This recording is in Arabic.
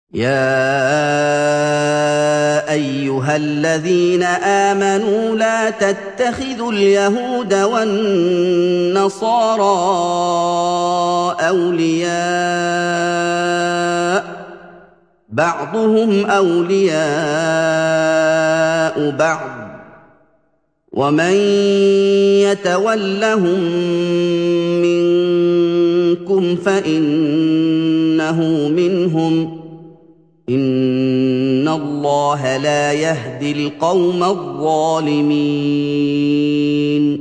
يَا أَيُّهَا الَّذِينَ آمَنُوا لَا تَتَّخِذُوا الْيَهُودَ وَالنَّصَارَىٰ أَوْلِيَاءَ ۘ بَعْضُهُمْ أَوْلِيَاءُ بَعْضٍ ۚ وَمَن يَتَوَلَّهُم مِّنكُمْ فَإِنَّهُ مِنْهُمْ ۗ إِنَّ اللَّهَ لَا يَهْدِي الْقَوْمَ الظَّالِمِينَ